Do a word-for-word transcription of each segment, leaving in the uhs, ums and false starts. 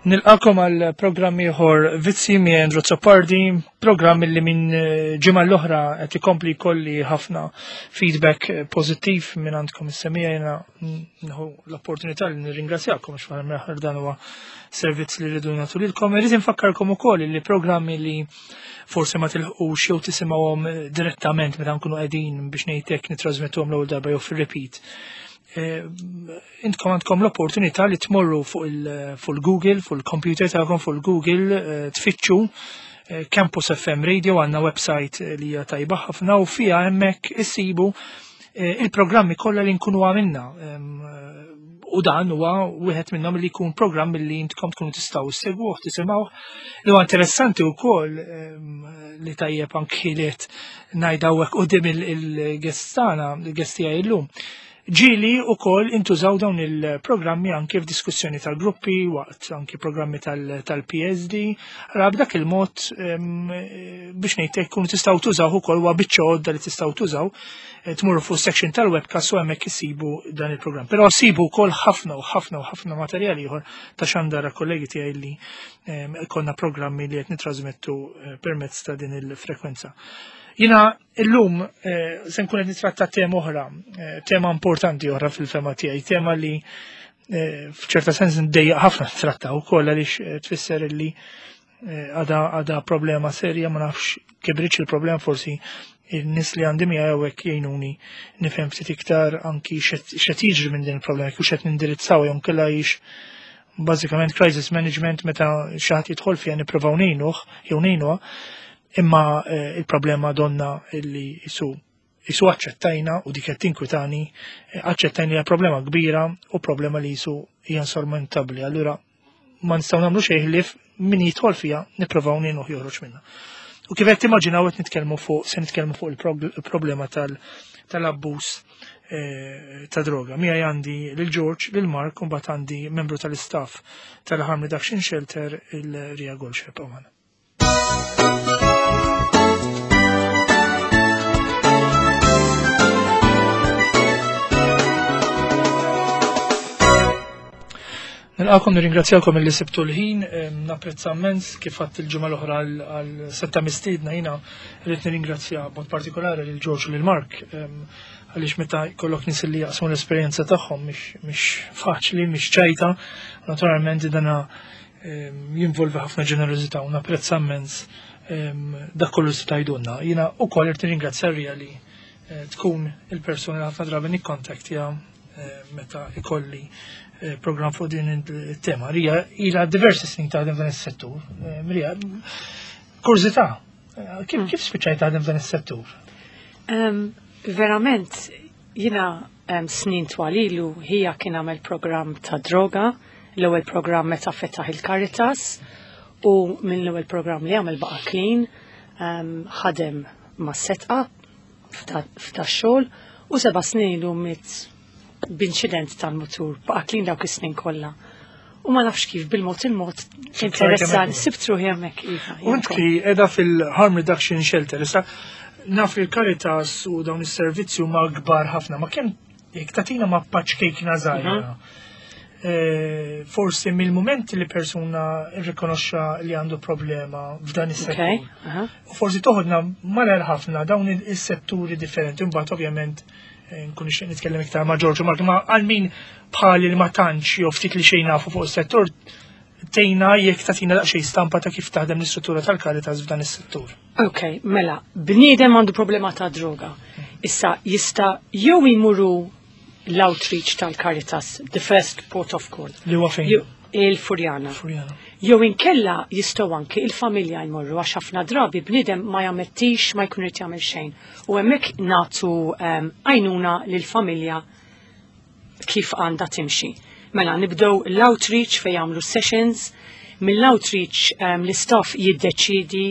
Nilqakom għal programm ieħor Vizzi minn Rozzopardi, programm li minn ġimgħa l-oħra qed ikompli jkolli ħafna feedback pożittiv minn għandkom is-semija jiena nieħu l-opportunità li nirringrazzjakom għax wara mill-aħħar dan huwa servizz li rridu nagħtu lilkom. Irid infakkarkom ukoll li programmi li forsi ma tilħqux jew tisimgħuhom direttament meta nkunu qegħdin biex ngħidlek nittrażmettuhom l-ewwel darba jew fir-repeat. Intkom għandkom l-opportunità li tmorru fuq il-Google, fuq il-computer tagħkom fuq il-Google, tfittxu Campus F M Radio, għandna website li hija tajba ħafna u fiha hemmhekk issibu il-programmi kollha li nkunu għamilna. U dan huwa wieħed minnhom li jkun programm li intkom tkunu tistgħu issegwuh, tisimgħu. Li huwa interessanti wkoll li tajjeb anki li ngħid hawnhekk quddiem il-guest tagħna, il-guest tiegħi llum. Ġili u koll intużaw dawn il-programmi anki f'diskussjoni tal-gruppi, waqt anki programmi tal-P S D, għara b'dak il-mod biex ngħidlek kunu tistgħu tużaw ukoll wa biċċa għodda li tistgħu tużaw, tmurru fuq section tal-webcast u hemmhekk isibu dan il-programm. Però sibu wkoll ħafna u ħafna u ħafna materjali ieħor ta' xandara kollegi tiegħi li konna programmi li qed nitrasmettu permezz ta' din il-frekwenza. Jina illum se nkun qed nitratta tema oħra, tema importanti oħra fil-fema tiegħi, tema li f'ċerta sens ndejjaq ħafna nitratta wkoll għaliex tfisser li għadha problema serja ma nafx kibritx il-problema forsi in-nies li għandi miegħi hawnhekk jgħinuni nifhem ftit iktar anki x'qed jiġri minn din il-problema kif qed nindirizzaw jew kellha hix bażikament crisis management meta xi ħadd jidħol fiha nippruvaw ngħinuh jew ngħinuha. Imma il-problema donna illi jisu jisu aċċettajna u dik qed tinkwitani, aċċettajni hija problema kbira u problema li jisu hija insormontabbli. Allura ma nistgħu nagħmlu xejn ħlief min jidħol fiha nippruvaw ngħinuh joħroġ minnha. U kif qed timmaġinaw qed nitkellmu fuq se nitkellmu fuq il-problema tal-abbuż ta' droga. Miegħi għandi lil George, lil Mark u mbagħad għandi membru tal-istaff tal-Harm Reduction Shelter il-Ria Goldshep Oman. Nilqakom nirringrazzjawkom illi sibtu l-ħin, napprezza immens kif għadt il-ġimgħa l-oħra għal setta mistiedna jiena rrid nirringrazzja b'mod partikolari lil George u lil Mark għaliex meta jkollok nies li jaqsmu l-esperjenza tagħhom mhix faċli, mhix ċajta, naturalment dana jinvolvi ħafna ġenerożità u napprezza immens dak kollu li tgħidulna. Jiena wkoll irid nirringrazzja Ria li tkun il-persuna li ħafna drabi nikkontaktja meta ikolli program fuq din il-tema. Rija, ila diversi snin taħdem f'dan is-settur. Rija, kurzità, kif spiċċajt taħdem f'dan is-settur? Verament, jina snin twalilu hija kien għamel program ta' droga, l-ewwel program meta fetaħ il-Caritas u minn l-ewwel program li għamel baqa' clean, ħadem ma' set-up f'ta' xogħol u seba' snin ilu mit b'inċident tal-mutur baqa' clean dawk is-snin kollha. U ma nafx kif bil-mod il-mod interessan sibtru hemmhekk iva. U inti qiegħda fil-Harm Reduction Shelter, issa naf il-Caritas u dawn is-servizzi huma kbar ħafna, ma kemm jekk tagħtina ma paċkejkna żgħira. Forsi mill-momenti li persuna irrikonoxxa li għandu problema f'dan is-settur. U forsi toħodna malar ħafna dawn is-setturi differenti, mbagħad ovvjament nkun nixtieq nitkellem iktar ma' George Mark, ma' għal min bħali li ma tantx jew ftit li xejn nafu fuq is-settur tgħinna jekk tagħtina daqsxejn stampa ta' kif taħdem l-istruttura tal-Caritas f'dan is-settur. Ok, mela, bniedem għandu problema ta' droga. Issa jista' jew jmuru l-outreach tal-Caritas, the first port of call. Li huwa fejn? Il-Furjana. Jew inkella jistgħu anke il-familja jmorru għax ħafna drabi bniedem ma jagħmettix ma jkun irid jagħmel xejn. U hemmhekk nagħtu għajnuna lill-familja kif għandha timxi. Mela nibdew l-outreach fejn jagħmlu sessions, mill-outreach l-istaff jiddeċiedi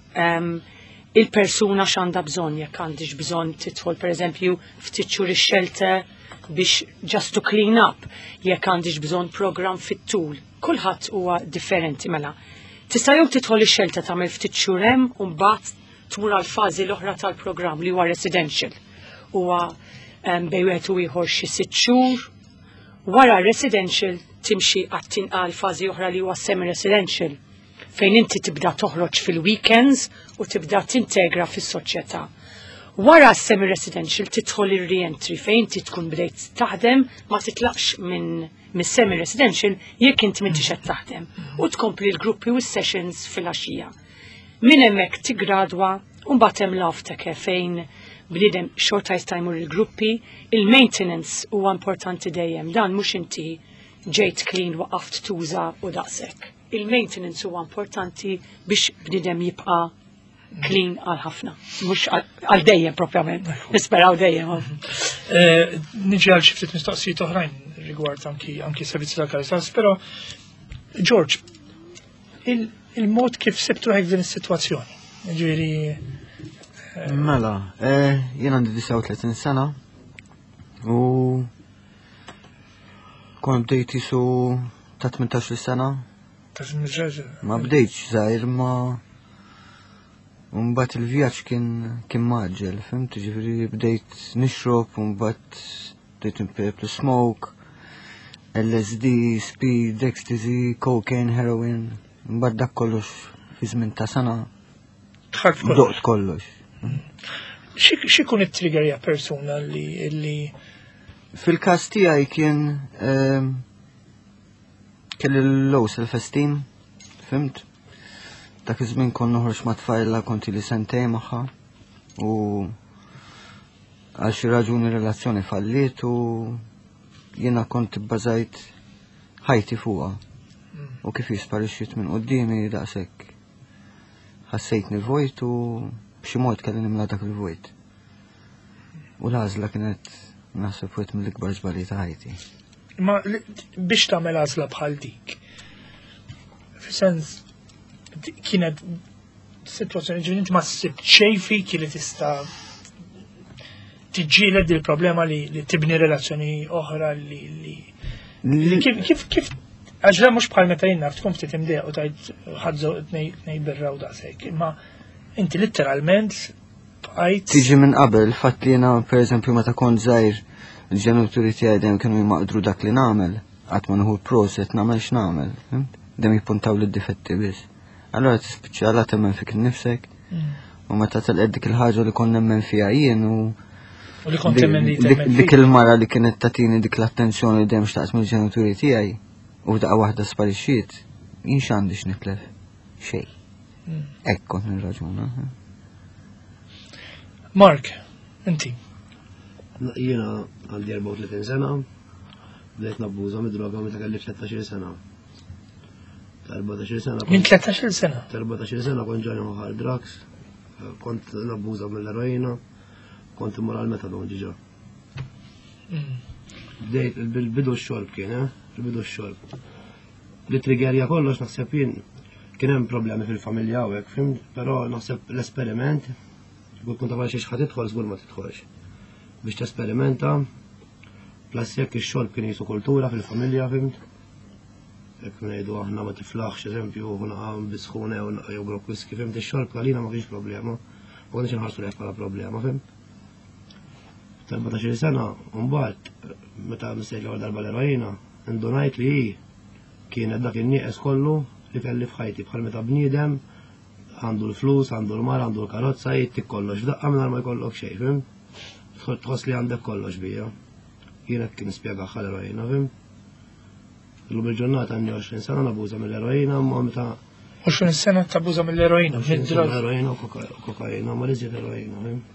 il-persuna x'għandha bżonn jekk għandix bżonn tidħol pereżempju ftit xhur ix-shelter biex just to clean up, jekk għandix bżonn program fit-tul. Kulħadd huwa differenti mela. Tista' jew tidħol ix-shelter tagħmel ftit xhur hemm u mbagħad tmur għal fażi l-oħra tal-programm li huwa residential. Huwa bejn wieħed u ieħor xi sitt xhur. Wara residential timxi għat-tinqal fażi oħra li huwa semi-residential fejn inti tibda toħroġ fil-weekends u tibda tintegra fis-soċjetà. Wara s-semi-residential tidħol ir-reentry fejn inti tkun bdejt taħdem ma titlaqx minn mis-semi-residential jekk inti m'intix qed taħdem u tkompli l-gruppi u s-sessions fil-għaxija. Minn hemmhekk tigradwa u mbagħad hemm l-aftercare fejn bniedem xorta jista' jmur il-gruppi, il-maintenance huwa importanti dejjem, dan mhux inti ġejt clean waqaft tuża u daqshekk. Il-maintenance huwa importanti biex bniedem jibqa' clean għal ħafna, mhux għal dejjem propjament, nisperaw dejjem. Niġi għal xi ftit mistoqsijiet oħrajn rigward anki anki servizzi tal-Caritas, però George, il-mod kif sebtu hekk din is-sitwazzjoni. Ġifieri Mela, jien għandi disa u tletin sena u kont bdejt isu ta' tmintax sena. Ma bdejtx żgħir ma mbagħad il-vjaġġ kien kien maġġel, fimt, ġifieri bdejt nixrob u mbagħad bdejt impeplu smoke, L S D, speed, ecstasy, cocaine, heroin, mbagħad dak kollox fi żmien ta' sena. Doqt kollox. X'ikun it-triggerja persuna li li fil-każ tiegħi kien kelli l-low self-esteem, fimt? Dak iż-żmien kon noħroġ ma' tfajla konti li sentej magħha u għal xi raġuni relazzjoni falliet u jiena kont bbażajt ħajti fuqha. U kif jisparixxiet minn qudiemi daqshekk ħassejtni vojt u b'xi mod kelli nimla dak il-vojt. U l-għażla kienet naħseb wieħed mill-ikbar żbalji ta' ħajti. Ma biex tagħmel għażla bħal dik. F'sens kienet sitwazzjoni ġifieri inti ma ssibt xejn fik li tista' tiġġieled il-problema li tibni relazzjoni oħra li li kif kif għax mhux bħal meta jien naf tkun ftit imdejq u tgħid ħadżu tnejn birra u daqshekk, imma inti letteralment bqajt. Tiġi minn qabel, fatt li jiena pereżempju meta kont żgħir il-ġenituri tiegħi dejjem kienu jmaqdru dak li nagħmel, qatt ma nieħu l-proset nagħmel x'nagħmel, dejjem jippuntaw lid-difetti biss. Allora tispiċċa la temmen fik innifsek u meta telqed dik il-ħaġa li kont nemmen fiha jien u dik il-mara li kienet tagħtini dik l-attenzjoni li dejjem xtaqt mill-ġenituri tiegħi u daqqa waħda sparixxiet, jien x'għandix nitlef xejn. Hekk kont nirraġuna. Mark, inti. Jiena għandi erba' u tletin sena, bdejt nabbuża mid-droga meta kelli tlettax-il sena. erba' sena. Min tlettax-il sena? erba' sena kont ġani hard drugs, kont nabbuża mill-eroina, kont immur għall-metadon diġà. Bdejt bil-bidu x-xorb kien, eh? Il-bidu x-xorb. Li triggerja kollox naħseb jien kien hemm problemi fil-familja hawnhekk, fim, però naħseb l-esperiment, kont kont tagħmel xi ħadd tidħol żgur ma tidħolx. Biex tesperimenta, plus jekk ix-xorb kien jisu kultura fil-familja, fimt? Jekk ngħidu aħna ma tiflaħx eżempju u naqam bisħuna jew grok whisky, fimt, ix-xorb għalina ma kienx problema, ma konniex inħarsu lejh bħala problema, fimt? erba' sena, mbagħad meta missejt l-ewwel darba l-eroina, indunajt li hi kienet dak in-nieqes kollu li kelli f'ħajti bħal meta bniedem għandu l-flus, għandu l-mar, għandu l-karozza, jittik kollox f'daqqa mingħajr ma jkollok xejn, fim? Tħoss li għandek kollox bija. Jien hekk kien nispjegaha l-eroina, fim? Illum il-ġurnata għandi għoxrin sena nabuża mill-eroina, ma meta għoxrin sena tabuża mill-eroina, mid-droga. Eroina u kokaina, ma liżjed eroina, fim?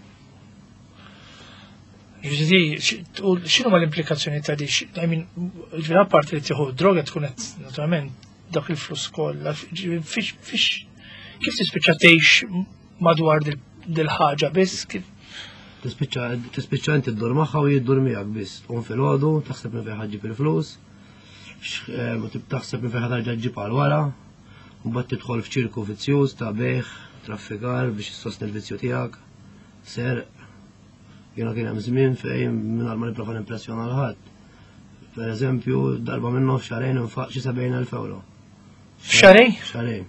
X'inhuma l-implikazzjoni ta' di? Ġifieri apparti li tieħu droga tkun qed naturalment dak il-flus kollha, kif tispiċċa tgħix madwar dil-ħaġa biss? Tispiċċa inti ddur magħha u jiddur miegħek biss. Tqum filgħodu, taħseb minn fejn ħaġġib il-flus, taħseb minn fejn ħadd ġib għal wara, u mbagħad tidħol f'ċirku vizzjuż ta' beħ, traffikar biex issostni l-vizzju tiegħek, serq. Jiena kien hemm żmien fejn mingħajr ma nipprova nimpressjona l ħadd. Pereżempju, darba minnu f'xarejn infaq xi sebgħin elf euro. F'xarejn? Xarejn.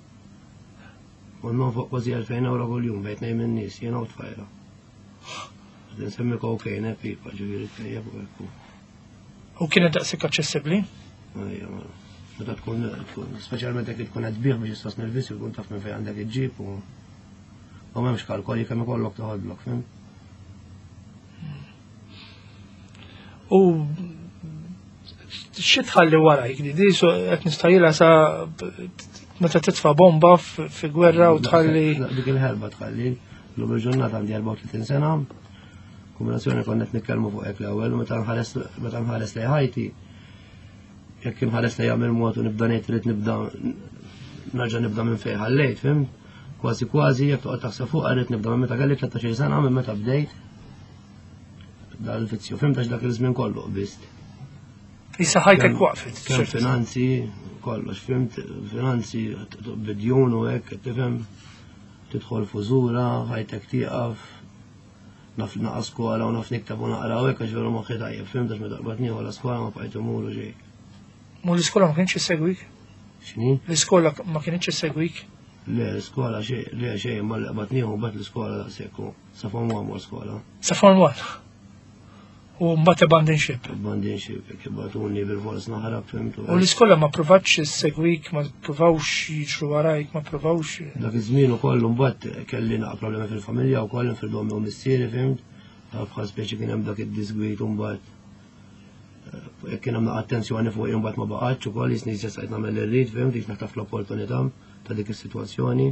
Kont nonfoq kważi elfejn euro kuljum bejt ngħid min-nies, jiena u tfajla. Nsemmi cocaine, pipa, ġifieri tejjeb u hekk. U kienet daqshekk aċċessibbli? Meta tkun speċjalment jekk tkun qed tbieħ biex istos nervisju tkun taf minn fejn għandek iġġib u u m'hemmx kalkoli kemm ikollok toħodlok, fim? U xi tħalli warajk di so qed nistajilha sa meta titfa' bomba fi gwerra u tħalli. Dik il-ħelba tħalli l-ewwel ġurnata għandi erba' u tletin sena. Kombinazzjoni konna qed nitkellmu fuq hekk l-ewwel u meta nħares meta nħares lejn ħajti jekk inħares lejn jagħmel mod u nibda ngħid trid nibda nerġa' nibda minn fejn ħallejt, fim? Kważi kważi jekk toqgħod taħseb fuq rrid nibda minn meta kelli tlettax-il sena minn meta bdejt dan il-fizzju, fimtax dak il-żmien kollu qbist. Issa ħajtek waqfet. Kemm finanzi, kollox, fimt, finanzi bidjun u hekk, tifhem, tidħol fużura, ħajtek tieqaf, naf naqra skola u naf niktab u naqra u hekk għax veru moħħi tajjeb, fimtax meta qbad nieħu l-iskola ma bqajt imur u ġej. Mu l-iskola ma kienx issegwik? X'ni? L-iskola ma kienx issegwik? Le, l-iskola xejn, le xejn, ma qbad nieħu bad l-iskola sekku, sa form one skola. Sa form one? U mbagħad abandonship. Abandonship, jekk ibatuni bil-fors naħrab fimtu. U l-iskola ma provatx issegwik, ma provawx jiġru warajk, ma provawx. Dak iż-żmien ukoll mbagħad kelli naqa' problemi fil-familja wkoll fil-domi u missieri fimt. Bħal speċi kien hemm dak id-disgwit u mbagħad jekk kien hemm naqa' attenzjoni fuq mbagħad ma baqgħetx ukoll jisni ġesajt nagħmel irrid fimt biex naħtaf l-opportunità ta' dik is-sitwazzjoni.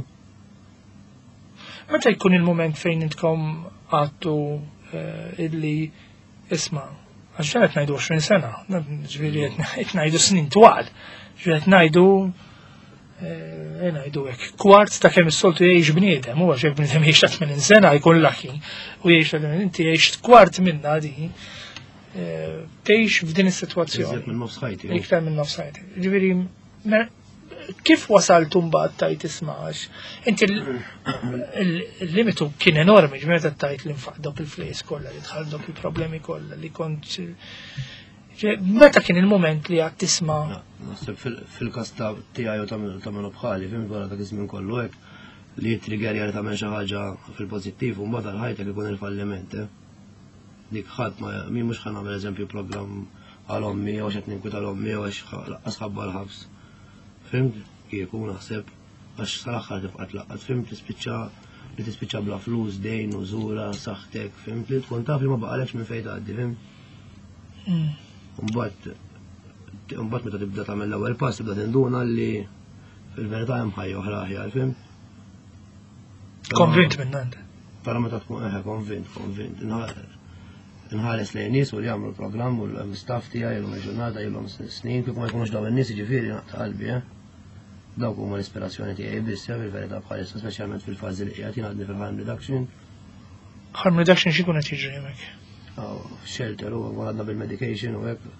Meta jkun il-moment fejn intkom għadtu illi isma, għaxġan qed ngħidu għoxrin sena, ġifieri qed ngħidu snin twal, ġifieri qed ngħidu ngħidu hekk kwart ta' kemm is-soltu jgħix bniedem, huwa x'hekk bniedem jgħix ta' tmien sena jkun laki u jgħix inti jgħix kwart minnha di tgħix f'din is-sitwazzjoni. Iżjed minn nofs ħajti. Iktar minn nofs ħajti. Ġifieri kif wasaltu mbagħad tajt ismax? Inti il-limitu kien enormi, ġmeta tajt l-infaq dok il-flejs kollha li dħal dok il-problemi kollha li kont meta kien il-moment li għad tisma' naħseb fil-każ tiegħi u tagħmlu bħali, fim wara dak iż-żmien kollu hekk li triggerja li tagħmel xi ħaġa fil-pożittiv u mbagħad ħajtek ikun il-falliment. Dik ħadd ma min mhux ħa nagħmel eżempju programm għal ommi jew x'qed ninkwita l ommi jew għax ħabba l-ħabs. Fimt, kieku naħseb, għax sal-axħar tibqa' tlaqqat, fimt tispiċċa li tispiċċa bla flus, dejn, użura, saħtek, fimt li tkun taf li ma baqalekx minn fejn tgħaddi, fimt. Mbagħad mbagħad meta tibda tagħmel l-ewwel pass tibda tinduna li fil-verità hemm ħajja oħra aħjar, fimt. Konvint minn għandek. Però meta tkun eħe konvint, konvint. Nħares lejn nies u li jagħmlu l-programm u l-istaff tiegħi l ġurnata ilhom snin kieku ma jkunux dawn in-nies jiġifieri naqta' qalbi, eh. Dawk huma l-ispirazzjoni tiegħi biss fil-verità bħalissa speċjalment fil-fażi li qiegħed jingħaddi fil-harm reduction. Harm reduction x'ikun qed jiġri hemmhekk? Shelter u għadna bil-medication u hekk.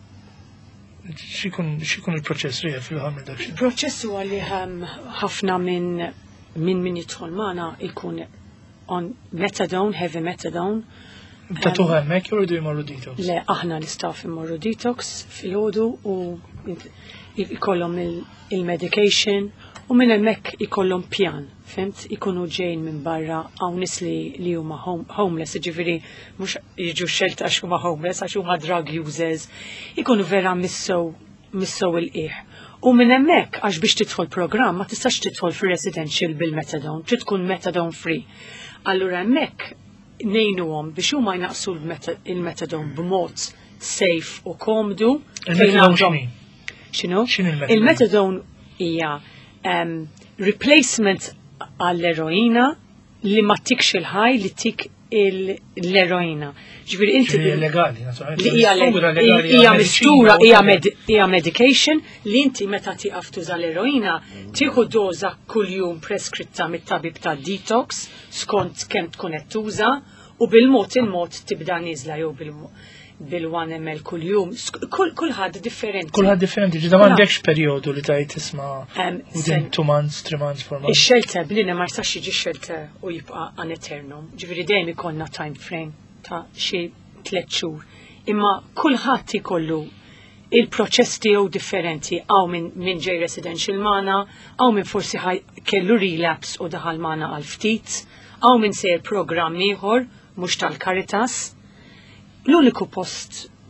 X'ikun il-proċess rieħ fil-harm reduction? Il-proċess huwa li ħafna minn min min jidħol magħna jkun on methadone, heavy methadone. Ta' tuħ hemmhekk jridu jmorru detox? Le, aħna l-istaff imorru detox fil-ħodu u jkollhom il-medication u minn hemmhekk ikollhom pjan, fimt, ikunu ġejn minn barra hawn nies li huma homeless, jiġifieri mhux jiġu xelta għax huma homeless għax huma drug users, ikunu vera missew missew il-qiegħ. U minn hemmhekk għax biex tidħol programm ma tistax tidħol fir-residential bil-methadone, trid tkun methadone free. Allura hemmhekk nejnuhom biex huma jnaqsu il-methadone b'mod safe u komdu. Il-methadone x'inhi? X'inhu? il-methadone? Il-methadone hija replacement għall-eroina li ma tikx il-ħaj li tik l-eroina. Ġifieri inti legali, li hija mistura hija medication li inti meta tieqaf tuża l-eroina tieħu doża kuljum preskritta mit-tabib ta' detox skont kemm tkun qed tuża u bil-mod il-mod tibda nieżla jew bil-one ml kuljum. Kulħadd differenti. Kulħadd differenti, ġida m'għandekx perjodu li tajt tisma' within two months, three months, four months. Ix-xelter b'lina ma jistax jiġi xelter u jibqa' an eternum. Ġifieri dejjem ikollna time frame ta' xi tliet xhur. Imma kulħadd ikollu il-proċess tiegħu differenti, għaw minn ġej residential magħna, għaw minn forsi kellu relapse u daħal magħna għal ftit, għaw minn sejr programm ieħor mhux tal-Caritas. L-uniku post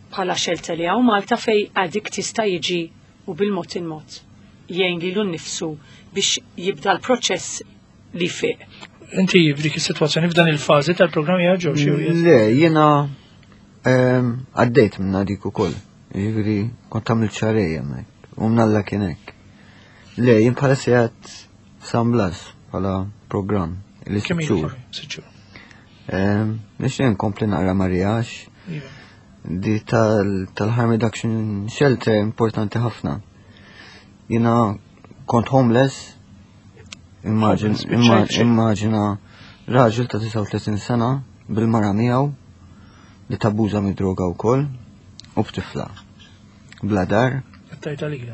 bħala xelter li hawn Malta fej addict tista' jiġi u bil-mod il-mod jgħin lilu nnifsu biex jibda l-proċess li fiq. Inti f'dik is-sitwazzjoni f'dan il-fażi tal-programm jaġġew xi Le, jiena għaddejt minna dik ukoll. Jiġifieri kont tagħmel ċarej hemmhekk u mnalla kien hekk. Le, jien bħala sigħat San Blas bħala programm li kemm sitt xhur. Nixtieq nkompli naqra Marijax. Di tal-harm reduction shelter importanti ħafna. Jiena kont homeless, immaġina raġel ta' tisa' u tletin sena bil-mara miegħu li tabbuża mid-droga wkoll u b'tifla. Bla dar. Tajt għalija.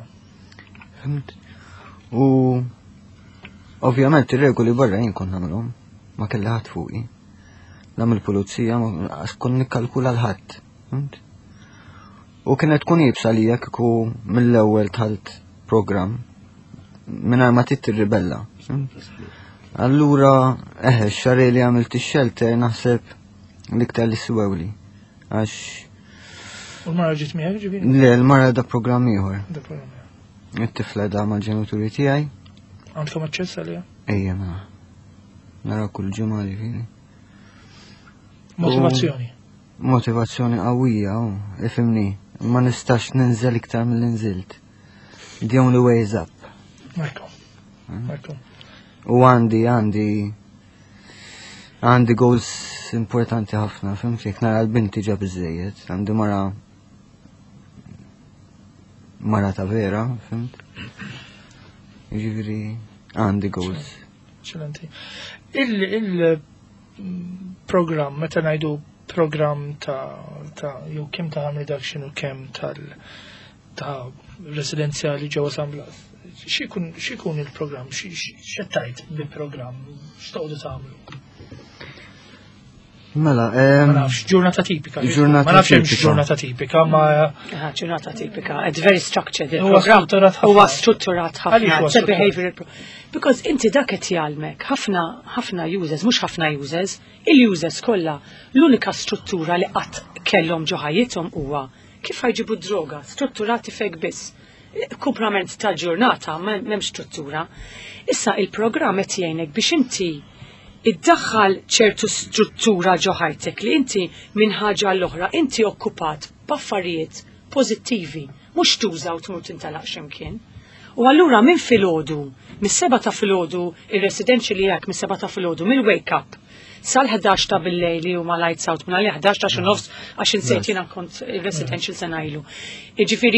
U ovvjament ir-regoli barra jien kont nagħmilhom ma kelli ħadd fuqi. Nagħmel pulizija għax kont nikkalkula l-ħadd. U kienet tkun jibsa li kieku mill-ewwel tħalt programm mingħajr ma titirribella. Allura eħe x-xahar li għamilt ix-shelter naħseb l-iktar li swewli. Għax U l-mara ġiet miegħek ġifieri? Le, l-mara da programm ieħor. Da programm. It-tifla da mal-ġenituri tiegħi. Għandkom aċċess għaliha? Ejja ma. Nara kull ġimgħa li fieni. Motivazzjoni. Motivazzjoni qawwija, u ifhimni, ma nistax ninżel iktar milli nżilt. The only way is up. Marko. Marko. U għandi għandi għandi goals importanti ħafna, fimt jekk nara l-binti ġa biżejjed, għandi mara mara ta' vera, fimt. Jiġifieri għandi goals. Eċċellenti. Il-programm, meta ngħidu programm ta' ta' jew kemm ta' harm reduction u kemm tal ta' residenzjali ġewwa San Blas. X'ikun il-programm? X'ettajt bil-programm? X'toqgħodu tagħmlu? Mela, Ma nafx, ġurnata tipika. Ġurnata Ma nafx hemm tipika. ġurnata tipika, ma Ġurnata tipika, it's very structured. Huwa strutturat ħafna. Huwa strutturat ħafna. Għaliex huwa It's a strutturat? behavioral pro- Because inti dak qed jgħalmek, ħafna ħafna users, mhux ħafna users, il-users kollha l-unika struttura li qatt kellhom ġo ħajjithom huwa kif ħajġibu droga, strutturati fek biss. Kumplament ta' ġurnata m'hemm struttura. Issa il-programm qed jgħinek biex inti iddaħħal ċertu struttura ġo ħajtek li inti minn ħaġa l-oħra inti okkupat b'affarijiet pożittivi, mhux tuża u tmur tintalaq x'imkien. U allura minn filgħodu, mis-seba' ta' filgħodu ir-residential jekk mis-seba' ta' filgħodu mill-wake up sal-ħdax ta' bil-lejli u ma lights out minn għalli ħdax ta' xi nofs għax insejt jiena kont ir-residential se ngħidu. Jiġifieri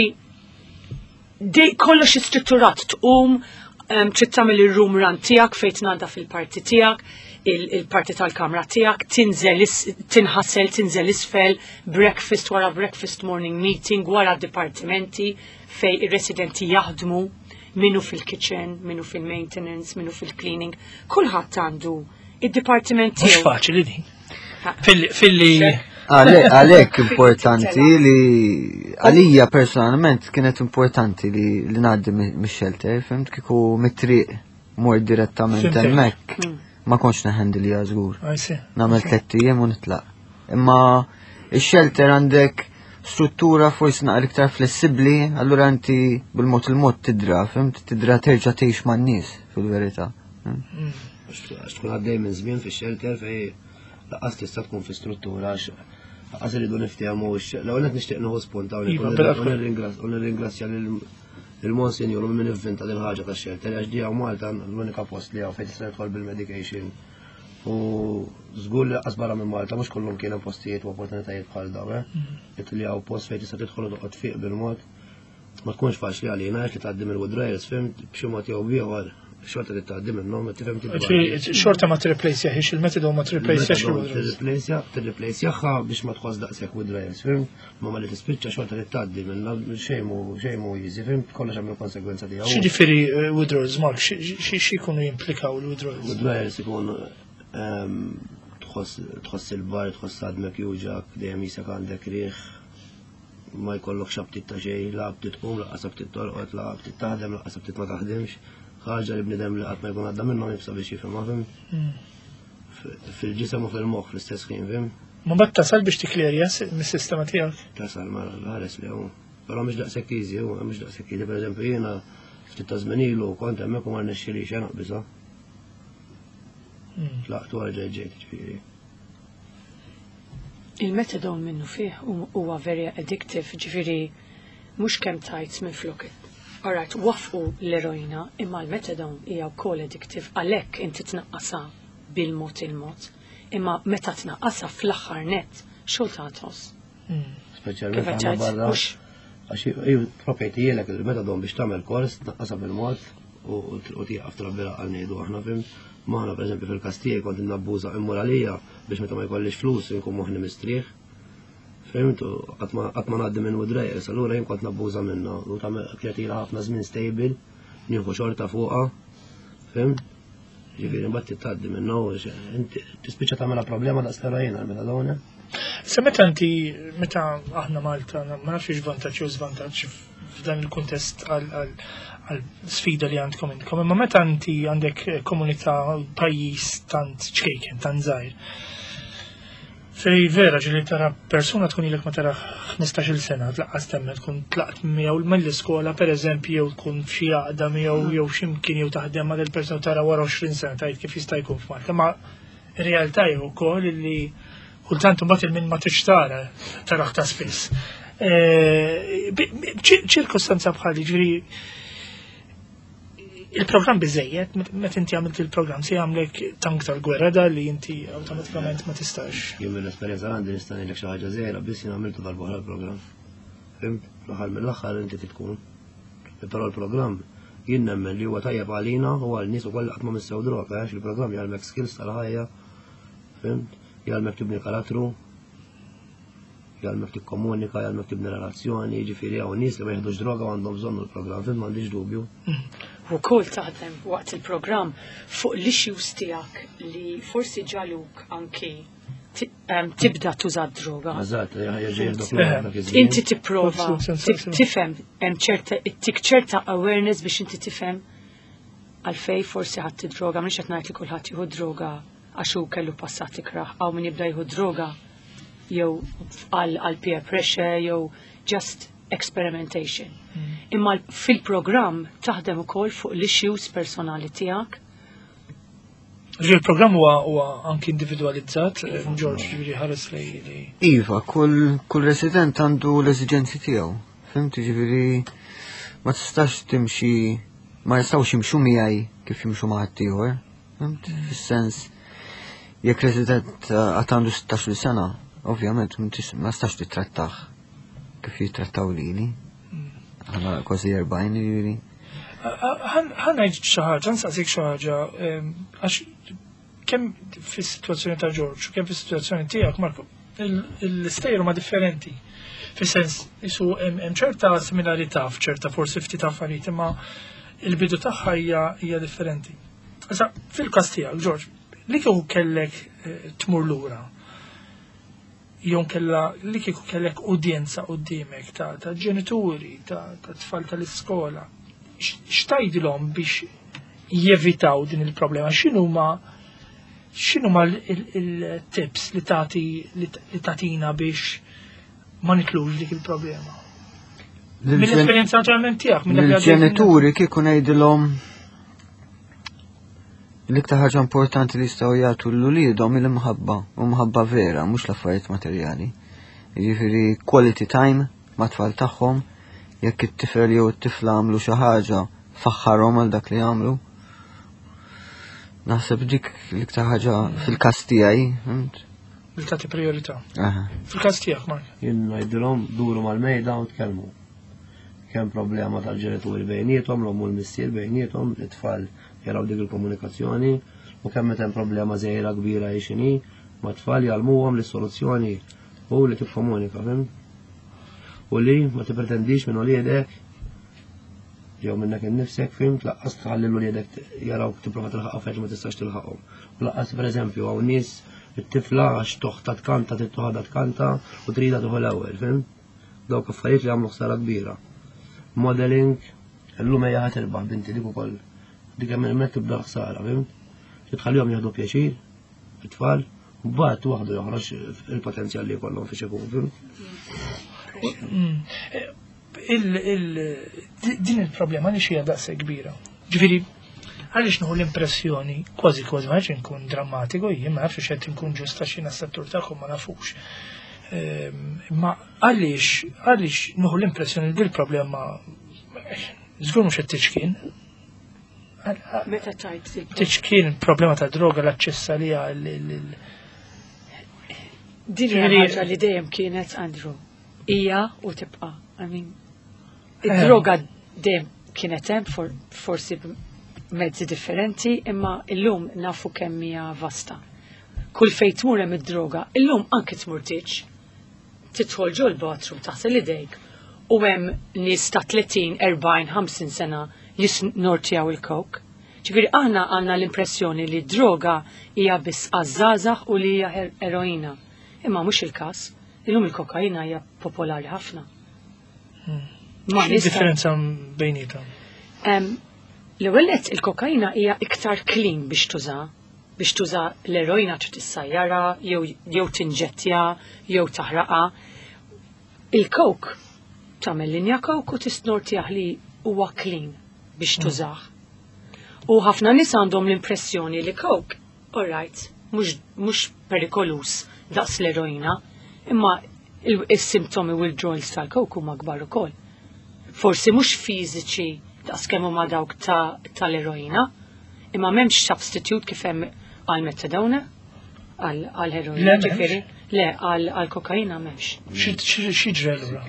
kollox istrutturat tqum trid tagħmel ir-room run tiegħek fejn tnadda fil-parti tiegħek, il-parti tal-kamra tiegħek, tinżel tinħassel tinżel isfel, breakfast wara breakfast morning meeting wara d-dipartimenti fej ir-residenti jaħdmu, minu fil-kitchen, minu fil-maintenance, minu fil-cleaning, kulħadd għandu id-dipartiment mhux tiegħu. faċli din. Filli Għalek importanti li għalija personalment kienet importanti li li ngħaddi mix-shelter, fimt kieku mit-triq mor direttament Fimtek. hemmhekk ma konx neħendi li żgur. I see. Nagħmel tliet ijiem u nitlaq. Imma ix-shelter għandek struttura forsi naqra iktar flessibbli, allura inti bil-mod il-mod tidra, fimt tidra terġa' tgħix man-nies fil-verità. Għax tkun għaddej minn żmien fix-shelter fej laqqas tista' tkun fi struttura għax laqqas iridu niftehmu l-ewwel qed nixtieq nieħu spunt Iva, hawnhekk u nirringrazzja lill-Monsinjur u min ivvinta din ħaġa tax-shelter għax di hawn Malta l-unika post li hawn fejn tista' tidħol bil-medication. U żgur li laqqas barra minn Malta mhux kollhom kienu postijiet u opportunitajiet bħal dawn, qed li hawn post fejn tista' tidħol u toqgħod fiq bil-mod. Ma tkunx faċli għalina għax li tgħaddi mill-withdrawals fimt b'xi mod jew ieħor xorta li tgħaddi minnhom tifhem Ġifieri xorta ma tirreplace jaħix il-metodu ma tirreplace jaħx il-withdrawals. Tirreplace jaħħa biex ma tħoss daqshekk withdrawals, fim? Ma ma li tispiċċa xorta li tgħaddi minnha xejn mhu easy, fim? Kollox hemm il-konsegwenza tiegħu. X'jiġifieri withdrawals Mark, xi jkunu jimplikaw il-withdrawals? Withdrawals ikun tħoss il-bar, tħoss għadmek juġak, dejjem jisek għandek riħ, ma jkollokx abtit ta' xejn, la abtit tqum, laqas abtit torqod, la abtit taħdem, laqas abtit ma taħdemx. ħaġa li bnidem li qatt ma jkun għadda minnhom jibsa biex jifhem fim. Fil-ġisem u fil-moħħ fl-istess ħin fim. Ma bat tasal biex tiklerja mis-sistema tiegħek. Tasal mara l-ħares li hu. Però mhux daqshekk easy hu, mhux daqshekk easy. Pereżempju jiena ftit ta' żmien ilu kont hemmhekk u ma rnexxielix xejn biża'. Tlaqtu għal ġejġejt ġifieri. Il-metadon minnu fih huwa very addictive, ġifieri mhux kemm tajt minn flok. Alright, wafqu l-eroina imma l-metadon hija wkoll addictive għalhekk inti tnaqqasha bil-mod il-mod. Imma meta tnaqqasha fl-aħħar net xogħol tagħtos. Speċjalment aħna barra għax jew propri tiegħek il-metadon biex tagħmel kors tnaqqasha bil-mod u tieqaf trabbira għal ngħidu aħna fim. Maħna pereżempju fil-Kastija kont innabbuża immoralija biex meta ma jkollix flus inkun moħħni mistrieħ. Fimt, qatt ma ngħaddi minn widrejqes, allura jien kont nabbuża minnha u tagħmel kretila ħafna żmien stable, nieħu xorta fuqha. Fimt? Ġifieri mbagħad titgħaddi minnha u inti tispiċċa tagħmilha problema daqs terajjin għall-metadona. Sa meta inti meta aħna Malta ma nafx x'vantaġġ u żvantaġġ f'dan il-kuntest għal sfida li għandkom intkom, imma meta inti għandek komunità pajjiż tant ċkejken, tant żgħir. Fej vera ġili tara persuna tkun ilek ma tara ħmistax-il sena tlaqqas temmet tkun tlaqt miegħu mill-iskola pereżempju jew tkun f'xi għaqda miegħu jew x'imkien jew taħdem ma' del persuna tara wara għoxrin sena tgħid kif jista' jkun f'Malta. Ma r-realtà hi wkoll li kultant imbagħad il-min ma tix tara taraħ ta' spiss. ċirkostanza bħal ġifieri il-programm biżejjed, meta inti għamilt il-programm se jagħmlek tank tal-gwerra da li inti awtomatikament ma tistax. Jien mill-esperjenza għandi nista' ngħidlek xi ħaġa żgħira biss jien għamiltu dal-boħra l-programm. Fimt? L-aħħar mill-aħħar inti tkun. Però l-programm jien nemmen li huwa tajjeb għalina u għal nies ukoll qatt ma missew droga għax il-programm jgħalmek skills tal-ħajja. Fimt? Jgħalmek tibni karattru, jgħalmek tikkomunika, jgħalmek tibni relazzjoni, ġifieri hawn nies li ma jieħdux droga u għandhom bżonn il-programm, fimt m'għandix dubju. U kol taħdem waqt il-programm fuq l-issues tiegħek li forsi ġaluk anki tibda tuża droga. Eżatt, inti tipprova tifhem hemm ċerta tik ċerta awareness biex inti tifhem għalfej forsi ħadd droga, mhux qed ngħid li kulħadd jieħu droga għax hu kellu passat ikraħ aw min jibda jieħu droga jew għal peer pressure jew just experimentation. Imma fil-programm taħdem ukoll fuq l-issues personali tiegħek. Il-programm huwa anki individualizzat, George ġifieri ħares li. Iva, kull kull resident għandu l-eżiġenzi tiegħu. Fimti ġifieri ma tistax timxi ma jistgħux jimxu miegħi kif jimxu ma' ħadd ieħor. Fimt? Fis-sens jekk resident għad għandu sittax-il sena, ovvjament ma tistax titrattaħ kif jitrattaw lili. Għana kważi erbajn jiri. Għanna xaħġa, nsaqsik xaħġa, għax kem fis-situazzjoni ta' George, kem fis-situazzjoni tijak, Marko, l-istejru ma' differenti. Fis-sens, jisu hemm ċerta similarità f'ċerta forsi ftit affarijiet, imma il-bidu tagħha hija differenti. Issa fil-każ tiegħek, George, li kieku kellek tmur lura, jon kella li kieku kellek udjenza qudiemek ta' ta' ġenituri, ta' tfal tal-iskola. X'tajdilhom biex jevitaw din il-problema? X'inhuma x'inhuma il-tips li tagħti li tagħtina biex ma nitlux dik il-problema? Mill-esperjenza naturalment tiegħek, mill-ġenituri kieku ngħidilhom l-iktar ħaġa importanti li jistgħu jagħtu l-uliedhom il-mħabba u mħabba vera mhux l-affarijiet materjali. Jiġifieri quality time mat-tfal tagħhom, jekk it-tifel jew it-tifla għamlu xi ħaġa faħħarhom għal dak li għamlu. Naħseb dik l-iktar ħaġa fil-każ tiegħi. Li tagħti priorità. Fil-każ tiegħek, Mark. Jien ngħidilhom duru mal-mejda u tkellmu. Kemm problema tal-ġenituri bejniethom, l-omm u l-missier bejniethom, it-tfal jaraw dik il-komunikazzjoni u kemm meta hemm problema żgħira kbira x'inhi ma' tfal jgħalmuhom li s-soluzzjoni hu li tikkomunika, fim? U li ma tippretendix minn wliedek jew minnek innifsek, fim, tlaqqas tħalli l-wliedek jarawk tipprova tilħaqha fejn ma tistax tilħaqhom. U laqqas pereżempju hawn nies it-tifla għax toħta tkanta tittoħodha tkanta u trida tieħu l-ewwel, fim? Dawk affarijiet li għamlu ħsara kbira. Modeling, illum hija ħadd irbaħ binti dik ukoll. Dik hemm hemmhekk tibda ħsara, fim? Titħallihom jieħdu pjaċir, it-tfal, Mbagħad waħdu joħroġ il-potenzjal li jkollhom fiex ikun, fim? Din il-problema li xija daqsa kbira. Ġifieri, għaliex nieħu l-impressjoni, kważi kważi ma nkun drammatiku, jien ma nafx x'qed inkun ġusta xi nas-settur tagħhom ma nafux. Ma għaliex għaliex nieħu l-impressjoni li l-problema żgur mhux qed tiġkien. Meta tajt tiġkien il-problema ta' droga l-aċċess għaliha din hija ħaġa li dejjem kienet Andrew. Hija u tibqa'. I mean, id-droga dejjem kienet hemm forsi mezzi differenti, imma illum nafu kemm hija vasta. Kull fejn tmur hemm id-droga, illum anke tmur tiġ. Tidħol ġol bathroom taħsel idejk u hemm nies ta' tletin, erbgħin, ħamsin sena jisnortjaw il-coke. Ġifieri aħna għandna l-impressjoni li d-droga hija biss għażażaħ u li hija eroina. Imma mhux il-każ. Illum il-kokaina hija popolari ħafna. Ma differenza bejnietom. L-ewwel nett il-kokaina hija iktar clean biex tuża, biex tuża l-eroina trid tissajjara, jew tinġettja, jew taħraqa. Il-coke tagħmel linja coke u tisnortjah li huwa clean biex tużah. U ħafna nies għandhom l-impressjoni li coke, all right, mhux perikolus daqs l-eroina, imma is-simptomi u l-withdrawals tal-coke huma kbar ukoll. Forsi mhux fiżiċi daqs kemm huma dawk tal-eroina, imma m'hemmx substitute kif hemm għall-metadone, għall-heroina ġifieri. Le, għall-kokaina m'hemmx. Xi ġrelura?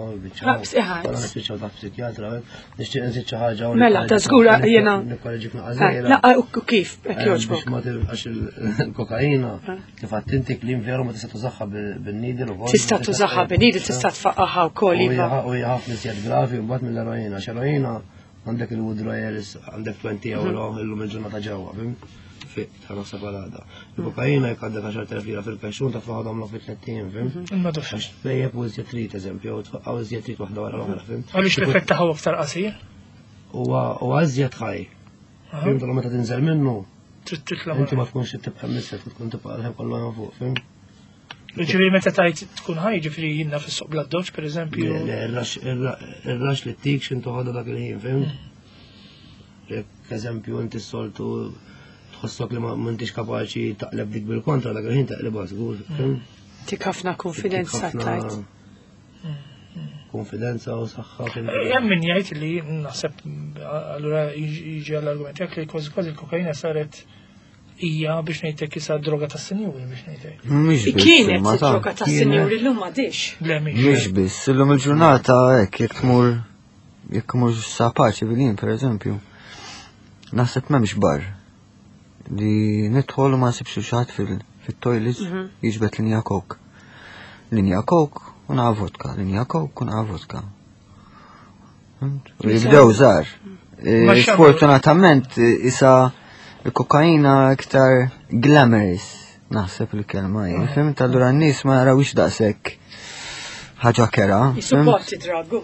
Mela, ta' żgura jiena. Laqqa kif jogħġbok. Għax il-kokaina kif għadt inti kliem veru ma tista' tużaħħa bin-nidil ukoll. Tista' tużaħħa bin-nidil, tista' tfaqqaħha wkoll iva. U hija ħafna iżjed gravi mbagħad mill-eroina. X'eroina għandek il-withdrawals għandek twenty euro illum il-ġurnata ġewwa, fim? Ta' separata. Il-kokaina jekk għandek għaxar telef lira fil-kaxxun ta' tfaħħodhom lok fit-tlettin, fim? Għax tbejjeb u iżjed trid eżempju, u tfaqqaw iżjed trid waħda wara l-oħra, fim? Għaliex l-effett tagħha aktar qasir? Huwa iżjed ħaj. Fim tal meta tinżel minnu. Trid titla' inti ma tkunx tibqa' misset, tkun tibqa' l-ħem kollha fuq, fim? Ġifieri meta tajt tkun ħaj, ġifieri jiena fis-suq bla doġġ pereżempju. Ir-rax li tik x'intu ħodha dak il-ħin, fim? Jekk eżempju inti s-soltu tħossok li ma m'intix kapaċi taqleb dik bil-kontra dak il-ħin taqlebha żgur. Tik ħafna konfidenza tajt. Konfidenza u saħħa. Hemm min jgħid li naħseb allura jiġi għall-argument jekk li kważi kważi il-kokaina saret hija biex ngħidlek issa droga tas-sinjuri biex ngħidlek. Mhix biss. Kienet droga tas-sinjuri llum m'għadix. Le Mhix biss, illum il-ġurnata hekk jekk tmur jekk mhux sa paċi bilin pereżempju. Naħseb m'hemmx barr li nidħol u ma nsibx xaħat fil-toilets jiġbed linja coke. Linja coke u naqa vodka, linja coke u naqa vodka. U jibdew żgħar. Sfortunatament isa il-kokaina iktar glamorous naħseb il-kelma hi. Fimt allura n-nies ma jarawx daqshekk ħaġa kera. Jisupporti dragu.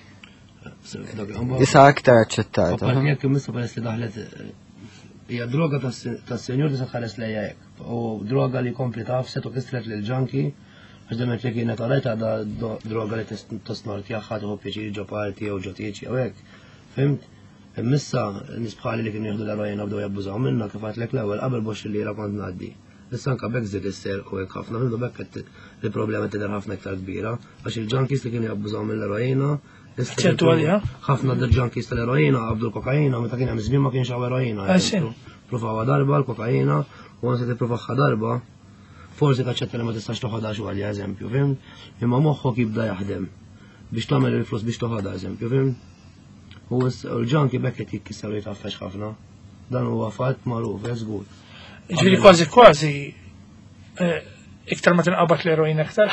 Isa aktar aċċettata. Jekk imissa peress li daħlet hija droga tas-senjur li saħħares lejha hekk. U droga li kompli tafset u kisret lil ġanki għax demet li kienet għalajta da droga li tisnortjaħħa tieħu pjaċir ġo parti jew ġo tieċi jew hekk. Fimt? Immissa nisbħali li kienu jieħdu l-erojna bdew jabbużaw minna kif għatlek l-ewwel qabel box li ra kont ngħaddi. Issa anke bekk żied isser u hekk ħafna minnu bekk il-problema tidher ħafna iktar kbira għax il-ġankis li kienu jabbużaw mill-erojna ċertu għalija? ħafna d-ġankis tal-eroina għabdu l-kokaina, meta kien hemm żmien ma kienx hawn eroina. Pruvawa darba l-kokaina u għanse tippruvaħħa darba, forsi taċċetta li ma tistax toħodha xi għalja eżempju, fim? Imma moħħok jibda jaħdem biex tagħmel il-flus biex toħodha eżempju, fim? U l-ġanki bekk qed jikkisser u jitaffex ħafna. Dan huwa fatt magħruf, żgur. Ġifieri kważi kważi iktar ma tinqabad l-eroina iktar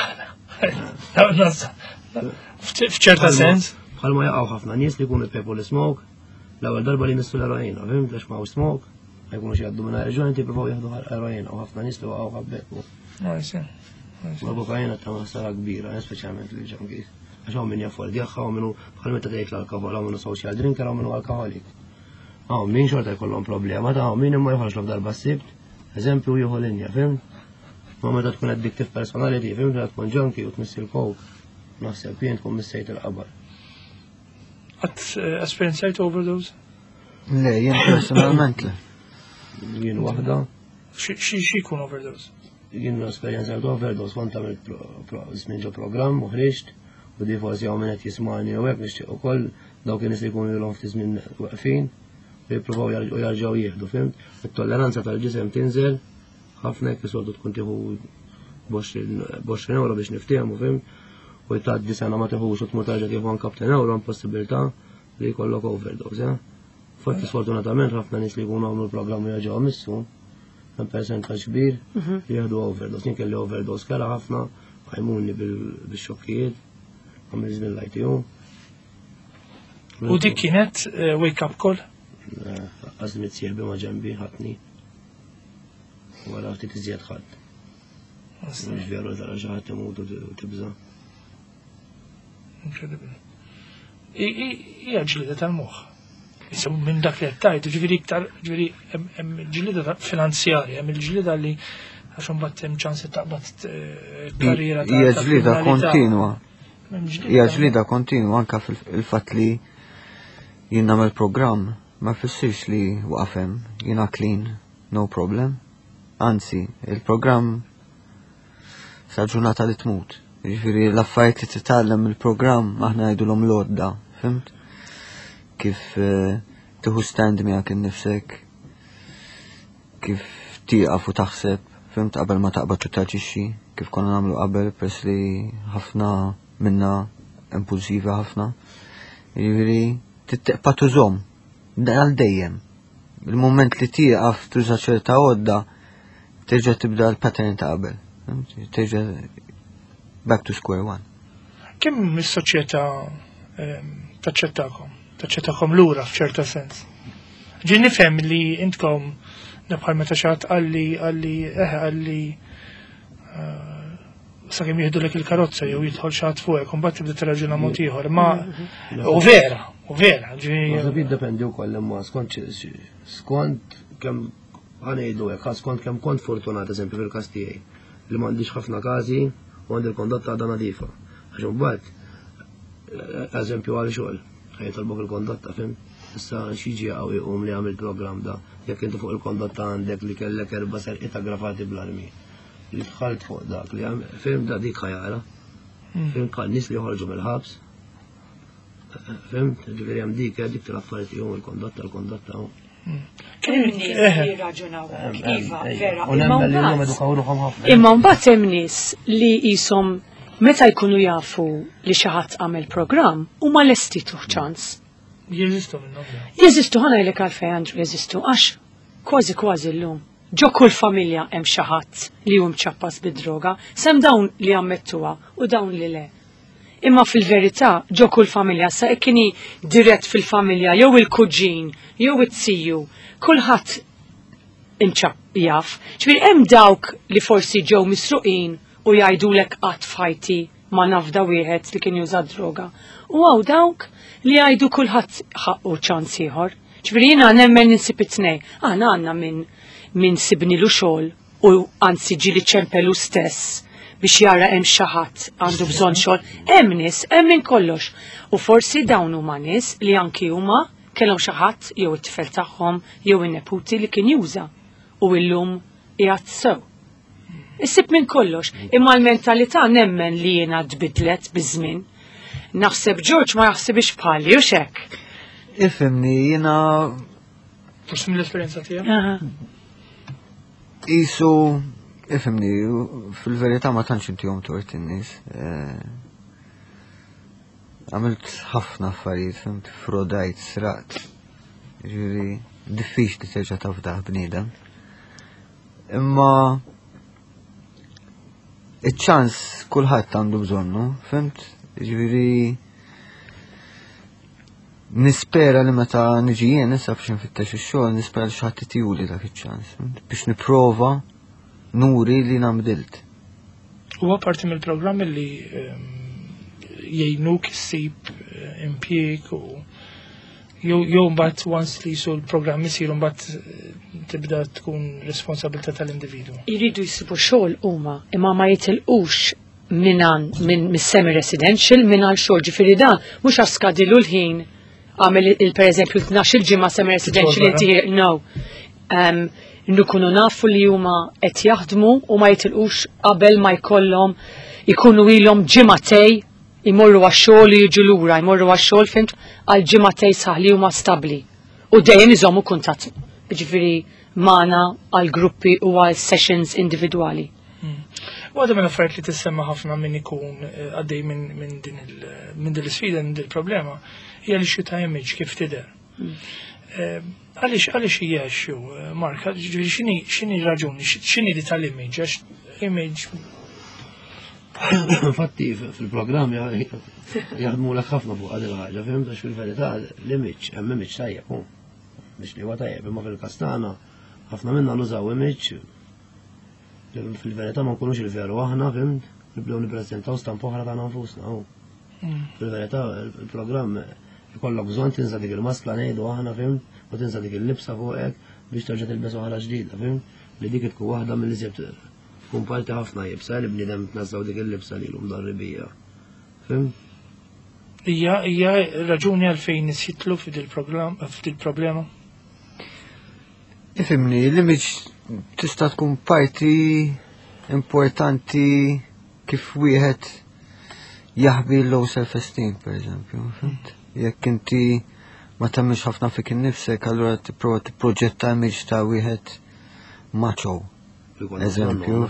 f'ċerta sens. Bħalma jaqgħu ħafna nies li jkunu jpepu l-smoke, l-ewwel darba li nissu l-eroina, fimt għax m'hawn smoke, ma jkunux jgħaddu minn reġjoni jippruvaw jieħdu eroina u ħafna nies li waqgħu ħabbeku. Mal-kokaina ta' ħsara kbira, speċjalment lil ġankis. Għax hawn min jaffordjaħħa u minnu bħal meta tgħid l-alkohol hawn minnu social drinker hawn minnu alkoholik. Hawn min xorta jkollhom problema ta' hawn min imma joħroġlok darba s-sibt, eżempju jieħu linja, fimt? Ma meta tkun addictive personality, fim meta tkun junkie u tmissi l-coke. Naħseb jien tkun missejt il-qabar. Għat esperienzajt overdose? Le, jien personalment le. Jien waħda. Xie kun overdose? Jien esperienzajt overdose kont għamilt żmien ġo programm u ħriġt u di forsi hawn min qed jismani u hekk nixtieq ukoll dawk in-nies li jkunu ilhom ftit żmien waqfin u jippruvaw jarġgħu jieħdu, fimt? It-tolleranza tal-ġisem tinżel ħafna jekk isoltu tkun tieħu b'għoxrin euro biex niftehmu, fimt? U jtgħaddi sena ma tieħux u tmur tarġa' tieħu anke b'ten euro hemm possibilità li jkollok overdose, ja? Forsi sfortunatament ħafna nies li jkunu għamlu l-programm u jerġgħu missu, hemm persentaġġ kbir li jieħdu overdose. Jien kelli overdose kera ħafna għajmuni bil-xokkijiet, għamil żmien lajtiju. U dik kienet wake up call? Għazmit sieħbi ma ġembi ħatni. U għara ftit iżjed ħadd. Mhux veru tara xi ħadd imut u tibża. Incredible. Hija ġlida tal-moħħ. Issa minn dak li qed tajt, ġifieri iktar ġifieri hemm il-ġlida finanzjarja, hemm il-ġlida li għax imbagħad hemm ċans taqbad karriera ta' hija ġlida kontinwa. Hija ġlida kontinwa anke fil-fatt li jien nagħmel programm ma fissirx li waqafem jiena clean, no problem. Anzi, il-programm sa ġurnata li tmut. Jiġifieri l-affarijiet li titgħallem il-programm aħna ngħidulhom lodda, fimt? Kif tieħu stand miegħek innifsek, kif tieqaf u taħseb, fimt qabel ma taqbad u taġixxi, kif konna nagħmlu qabel peress li ħafna minna impulsiva ħafna. Jiġifieri titteqpa tużhom għal dejjem. Il-moment li tieqaf tuża ċerta għodda terġa' tibda l-pattern ta' qabel. Terġa' back to square one. Kemm is-soċjetà taċċettakom? Taċċettakom lura f'ċerta sens. Ġien nifhem li intkom nibħal meta xatt għalli għalli eh għalli sakemm jieħdu lek il-karozza jew jidħol xatt fuqek u mbagħad tibda tirraġuna mod ieħor, ma u vera, u vera. Naħseb jiddependi wkoll imma skont skont kemm ħanejdu hekk skont kemm kont fortunat eżempju fil-każ tiegħi li m'għandix ħafna każi u għandi l-kondotta għadha nadifa. Għax imbagħad eżempju għal xogħol ħajtolbok il-kondotta, fim? Issa xiġi għaw jqum li għamil program da, jekk inti fuq il-kondotta għandek li kellek erba serqita grafati bl-armi. Li tħalt fuq dak li għamil, fim da dik ħajara. Fim kan nis li joħorġu mill-ħabs. Fim, ġifiri għam dik, dik tal-affarijiet jgħum il-kondotta, il-kondotta għu. Kemm nies li raġunaw iva, vera. Imma mbagħad hemm nies li qishom meta jkunu jafu li xi ħadd għamel programm huma lesti tuħ ċans. Jeżistu minnhom. Jeżistu ħana jgħidlek għalfejn Andrew jeżistu għax kważi kważi llum. Ġo kull familja hemm xi ħadd li hu mċappas bid-droga, sem dawn li ammettuha u dawn li le. Imma fil-verità ġo kull familja sa kien dirett fil-familja jew il-kuġin jew it-siju, kulħadd inċapp jaf. Ġifieri hemm dawk li forsi ġew misruqin u jgħidulek qatt fajti ma nafda wieħed li kien juża droga. U għaw dawk li jgħidu kulħadd ħaqqu ċans ieħor. Ġifieri jiena nemmen ninsib it-tnejn. Aħna għandna min min sibnilu xogħol u anzi ġieli ċempelu stess biex jara hemm xi ħadd għandu bżonn xogħol. Hemm nies, hemm minn kollox. U forsi dawn huma nies li anki huma kellhom xi ħadd jew it-tifel tagħhom jew in-neputi li kien juża u llum qiegħed sew. Issib minn kollox, imma l-mentalità nemmen li jiena tbidlet biż-żmien. Naħseb George ma jaħsibx bħali u xek. Ifhimni jiena forsi mill-esperjenza tiegħek. Isu ifhimni fil-verità ma tantx intihom tort in-nies. Għamilt ħafna affarijiet, fimt, frodajt, sraqt. Ġifieri diffiċli terġa' tafdaħ bniedem. Imma iċ-ċans kulħadd għandu bżonnu, fimt? Ġifieri nispera li meta niġi jien issa biex nfittex ix-xogħol nispera li xi ħadd itihuli dak iċ-ċans biex nipprova nuri li nagħmdilt. Huwa parti mill-programm li jgħinuk issib impjieg u Jew jew mbagħad once li jsu l-programm isir mbagħad tibda tkun responsabilità tal-individwu. Jridu jsibu xogħol huma imma ma jitilqux minan minn mis-semi residential minn għal xogħol ġifieri dan mhux għaskadilu l-ħin għamel il pereżempju tnax-il ġimgħa semi residential inti no. Um, Nkunu nafu li huma qed jaħdmu u ma jitilqux qabel ma jkollhom ikunu ilhom ġimagħtej imorru għax-xogħol jiġu lura, jmorru għax-xogħol fimt għal ġimagħtej saħli huma stabbli. U dejjem iżommu kuntatt ġifieri magħna għal gruppi u għal sessions individwali. Waħda minn affarijiet li tissemma ħafna min ikun għaddej minn min din minn din l-isfida minn din il-problema hija l-issue ta' image kif tidher. Għaliex għaliex hija issue, Mark, x'inhi x'inhi raġuni, x'inhi li tal-image, għax image. Infatti fil-programm jaħdmu lek ħafna fuq għadil ħaġa, fim għax fil-verità l-image, hemm image tajjeb, hu. Biex li huwa tajjeb, imma fil-kastana ħafna minna nużaw image fil-verità ma nkunux il-veru aħna, fimt, nibdew nippreżentaw stampa oħra tagħna nfusna hu. Fil-verità il-programm ikollok bżonn tinsa dik il-maskla ngħidu aħna, fimt, u tinsa dik il-libsa fuqek biex terġa' tilbes oħra ġdida, fimt, li dik tkun waħda mill-iżjed tkun parti ħafna jibsa li bniedem tnażżaw dik il-libsa li lhom darribija. Fimt? Hija hija raġuni għalfejn nisjitlu f'dil programm f'dil problema. Ifimni, l-image tista' tkun parti importanti kif wieħed jaħbi low self-esteem, per eżempju. Jekk inti ma temmix ħafna fik innifsek, allura tipprova tipproġetta image ta' wieħed macho. Eżempju,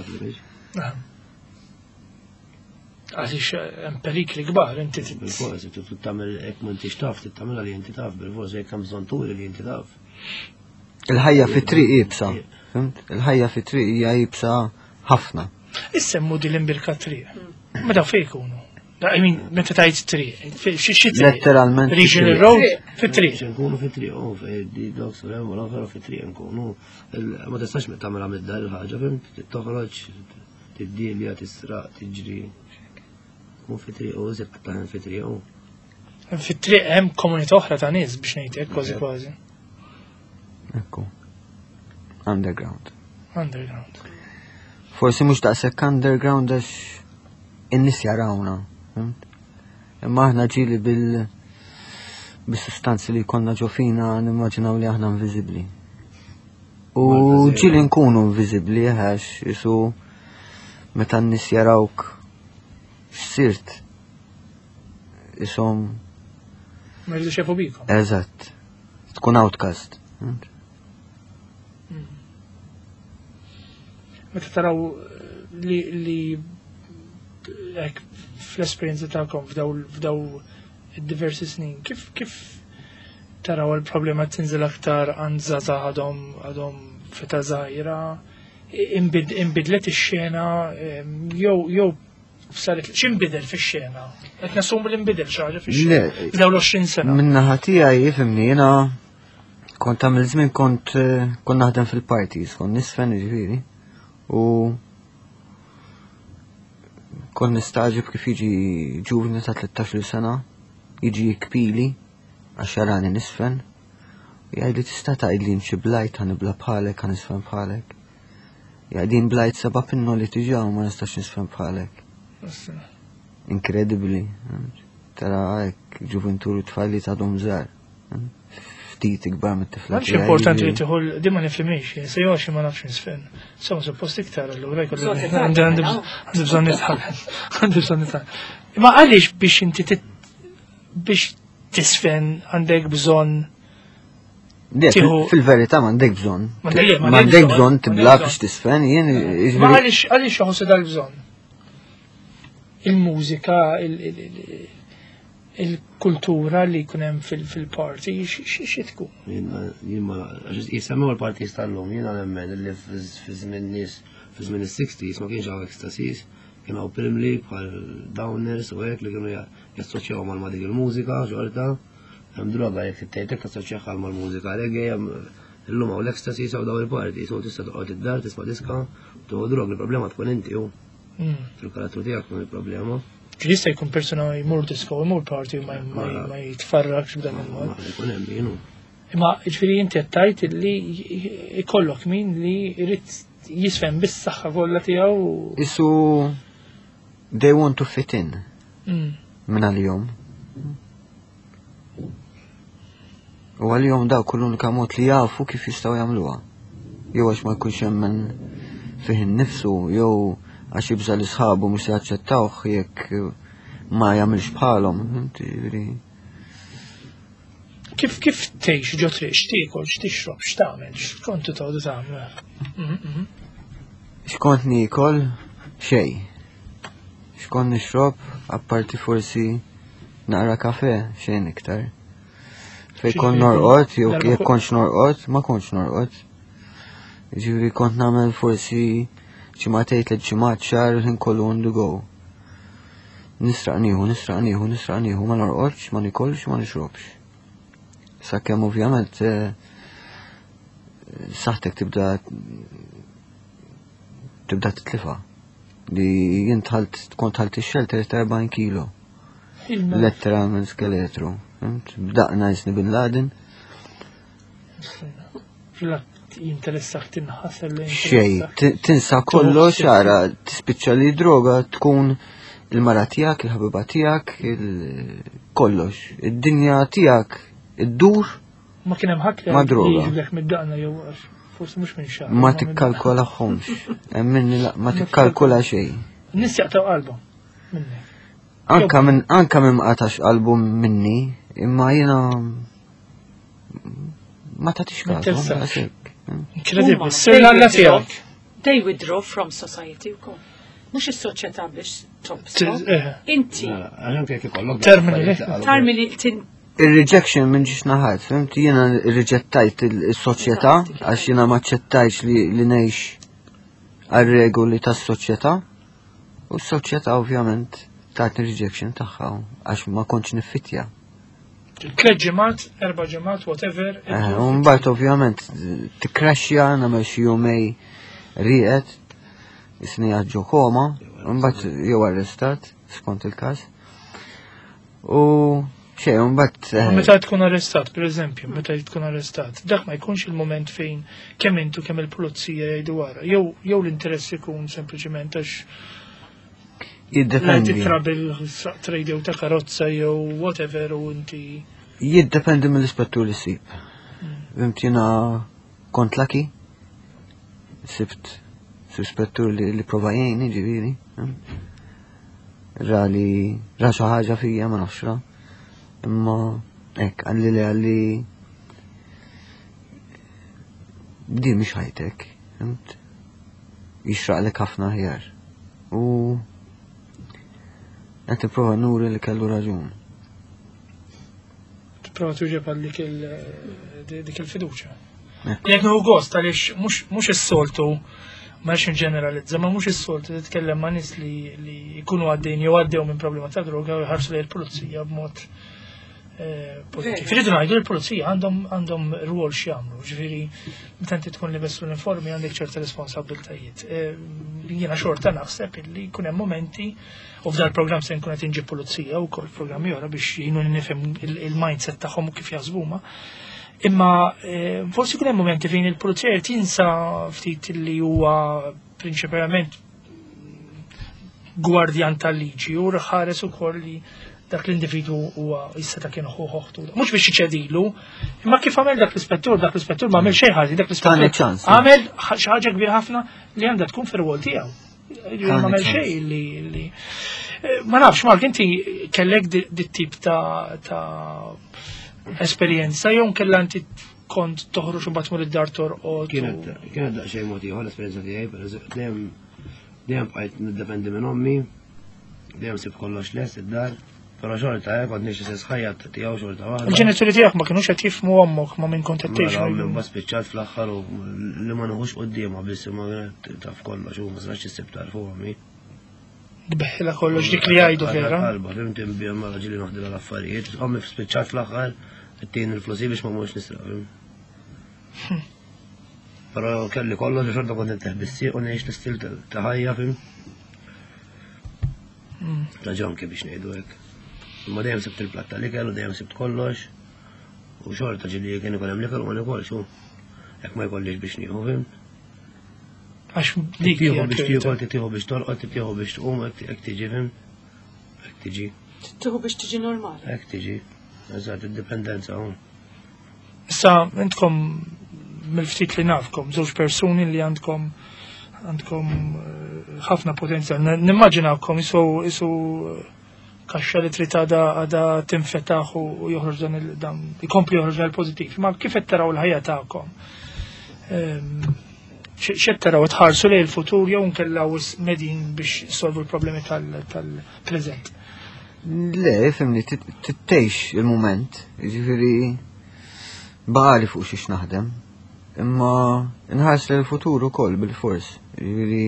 Għaliex hemm perikli kbar inti bil-forsi tu tagħmel hekk m'intix taf, tagħmilha li inti taf, bil-forsi jekk hemm bżonn turi li inti taf. Il-ħajja fit-triq jibsa, fimt? Il-ħajja fit-triq hija jibsa ħafna. Issemmu din l-imbirka triq. Meta fejn ikunu? I mean, meta tajt triq, xi triq? Letteralment. Regional road fit-triq. Nkunu fit-triq, u di dok surem wara vera fit-triq nkunu. Ma tistax tagħmilha mid-dar il-ħaġa, fimt? Toħroġ tiddilja, tisraq, tiġri. Nkun fit-triq u żed taħen fit-triq u. Fit-triq hemm komunità oħra ta' nies biex ngħid hekk kważi kważi. Ekku. Underground. Underground. Forsi mhux daqshekk underground għax in-nies jarawna. Imma aħna ġieli bil bis-sustanzi li jkollna ġo fina nimmaġinaw li aħna inviżibbli. U ġieli nkunu inviżibbli għax isu meta n-nies jarawk x'sirt ishom Ma jridux jafu bikom. Eżatt. Tkun outcast. Meta taraw li li hekk fl-esperjenza tagħkom f'daw f'daw id-diversi snin, kif kif taraw il-problema tinżel aktar għand żgħażagħ għadhom għadhom feta żgħira, inbidlet ix-xena jew jew saret x'inbidel fix-xena? Qed nassumu li nbidel xi ħaġa fix-xena f'daw l-għoxrin sena. Min-naħa tiegħi jifhimni jiena kont għamil żmien kont kont naħdem fil-parties, kont nisfen jiġifieri. U kont nistaġib kif jiġi ġuvni ta' tlettax-il sena, jiġi jikpili għax jarani nisfen. U jgħidli tista' tgħidli xi blajt ħanibla bħalek, ħanisfen bħalek. Jgħidin blajt seba' pinnu li tiġa u ma nistax nisfen bħalek. Incredibly. Tara hekk ġuventuri tfal li tagħhom żgħar. Ftit ikbar mit-tifla. Għalx importanti li tieħol di ma nifhimix, se jew ma nafx nisfen. Sew suppost iktar allura jkollu għandi bżonn nitħallem. Għandi bżonn nitħallem. Imma għaliex biex inti biex tisfen għandek bżonn fil-verità m'għandek bżonn. M'għandek bżonn tibla biex tisfen jien. Ma għaliex għaliex joħossu dal-bżonn? Il-mużika, il-kultura li kunem fil-party, xie tkun? Jisemmu l-parties tal-lum, jina nemmen li fizmin nis, fizmin il-sixties, ma kienx għaw ekstasis, kien għaw primli bħal downers u għek li kienu jassoċjaw mal dik il-mużika, ġorta, hemm droga jek t-tejtek tassoċjaw mal mużika reggae, l-lum għaw l-ekstasis għaw daw il-parties, u tista toqgħod id-dar, tisma' diska, tuħu droga, il-problema tkun inti u. Fil-karattru tiegħek kun il-problema. Jista jkun persona jmur disco, jmur party ma ma jitfarrakx b'dan il-mod. Jkun hemm jienu. Imma ġifieri inti qed tgħid li jkollok min li jrid jisfhem bis-saħħa kollha tiegħu. Isu they want to fit in. Mm. Min għal-jom. U għal-jom daw kull unika mod li jafu kif jistgħu jagħmluha. Jew għax ma jkunx hemm fih innifsu, jew għax jibża li sħabu mhux se jaċċettawh jekk ma jagħmilx bħalhom. Kif kif tgħix ġo triq x'tiekol, x'tixrob, x'tagħmel, x'kont tgħodu tagħmel? X'kont niekol xejn. X'kont nixrob apparti forsi naqra kafe xejn iktar. Fejn kont norqod, jew jekk kontx norqod, ma kontx norqod. Ġifieri kont nagħmel forsi ċimatejt li ċimat xar ħin kollu on the go. Nisraq nieħu, nisraq nieħu, nisraq nieħu, ma norqodx, ma nikolx, ma nixrobx. Sakemm ovvjament saħtek tibda tibda titlifa. Li jien tħalt tkun tħalt ix-xelter ta' erbgħin kilo. Lettera minn skeletru. Bdaqna jisni bin Laden. Jinteressak tinħas xej, tinsa kollox ara tispiċċa li droga tkun il-mara tiegħek, il-ħabiba tiegħek, il-kollox, id-dinja tiegħek, id-dur. Ma kien hemm ħadd ma droga. Jiġlek mid-daqna jew forsi mhux minn xahar. Ma tikkalkolahomx. Hemm minni ma tikkalkola xejn. Nies jaqtaw qalbhom minni. Anka minn anka minn qatax qalbu minni, imma jiena ma tagħtix każ. Incredible. Sirna alla tiegħek. They withdraw from society wkoll. Mhux is-soċjetà biex tobsok. Inti. Termini. Termini Il-rejection minn ġiex naħat, fimt? Jiena riġettajt il-soċjetà għax jiena ma ċettajx li li ngħix għar-regoli tas-soċjetà. U s-soċjetà ovvjament tatni rejection tagħha għax ma kontx niffitja. Tlet ġimgħat, erba' ġimgħat, whatever. U mbagħad ovvjament tikkraxxja nagħmel xi jumej rieqed, isni ġo koma, u mbagħad jew arrestat skont il-każ. U xejn u mbagħad. Meta tkun arrestat, pereżempju, meta tkun arrestat, dak ma jkunx il-mument fejn kemm intu kemm il-pulizija jgħidu wara, jew jew l-interess ikun sempliċement għax Jiddependi. Trabil radio ta' karozza jew whatever u inti. Jiddependi mill-ispettur li sib. Vimtina kont laki. Sibt ispettur li li prova jgħini ġiviri. Ra li ra xi ħaġa fija ma nafx ra. Imma hekk għalli li għalli di mhix ħajtek. Jixraqlek ħafna ħjar. U Għet t-prova nuri li kellu raġun. T-prova tuġeb għallik dik il-fiduċa. Jek nuhu gost, għalix mux il-soltu, marx ġeneralizza, ma mux il-soltu, t-tkellem ma nis li jkunu għaddejn jew għaddew minn problema ta' droga u jħarsu li l-polizija b'mod pozittiv. Rridu ngħidu l-pulizija għandhom rwol x'jagħmlu, ġifieri meta inti tkun libes l-uniformi għandek ċerta responsabbiltajiet. Jiena xorta naħseb illi jkun hemm momenti u f'dal programm se nkun qed inġib pulizija wkoll programmi oħra biex jgħinuni nifhem il-mindset tagħhom u kif jaħsbuha. Imma forsi jkun hemm momenti fejn il-pulizija tinsa ftit li huwa prinċipalment gwardjan tal-liġi u ħares ukoll li dak l-individu huwa jista' kien ħuħtu. Mhux biex iċedili, imma kif għamel dak l-ispettur, dak l-ispettur ma għamel xejn ħażin, dak l-ispettur għamel xi ħaġa kbira ħafna li għandha tkun fir-rwol tiegħu. Ma għamel xejn li ma nafx Mark inti kellek dit tip ta' esperjenza jew kellha inti kont toħroġ u mbagħad tmur id-dar torqod. Kienet kienet daqsxejn mod ieħor l-esperjenza tiegħi, dejjem dejjem bqajt niddependi minn ommi, dejjem sib kollox les id-dar. Però xorta hekk kont nixi sħajja tiegħu xorta waħda. Il-ġenituri tiegħek ma kinux qed jifhmu ommok ma minn kont qed tgħix. Minn bas spiċċat fl-aħħar u li ma nħux qudiemha biss ma taf kollox u ma sax issib tarfu ommi. Dbeħħilha kollox dik li jgħidu vera. Qalba fimt imbiem ma ġili naħdilha l-affarijiet, ommi spiċċat fl-aħħar tien il-flusi biex ma mhux nisraq. Però kelli kollox xorta kont inteħ bis-sieq u ngħix l-istil ta' ħajja fim. Ta' ġonki biex ngħidu hekk. Imma dejjem sibt il-platt tal-ikel u dejjem sibt kollox. U xorta ġili kien ikun hemm l-ikel u ma nikolx hu. Jekk ma jkollix biex nieħu fim. Għax dik Tieħu biex tieħu, tieħu biex torqod, tieħu biex tqum, hekk tiġi fim. Hekk tiġi. Tieħu biex tiġi normali. Hekk tiġi. Eżatt id-dipendenza hu. Issa intkom mill-ftit li nafkom, żewġ persuni li għandkom għandkom ħafna potenzjal. Nimmaġinawkom isu isu kaxxa li trid għada tinfetaħ u joħroġ dan dan ikompli joħroġ dan il-pożittiv. Ma kif qed taraw il-ħajja tagħkom? X'qed taraw tħarsu lejn il-futur jew nkella medin biex solvu l-problemi tal-preżent? Le, fimni, tittejx il-moment, jiġifieri baqali fuq xiex naħdem, imma nħares l-futur ukoll bil-fors, jiġifieri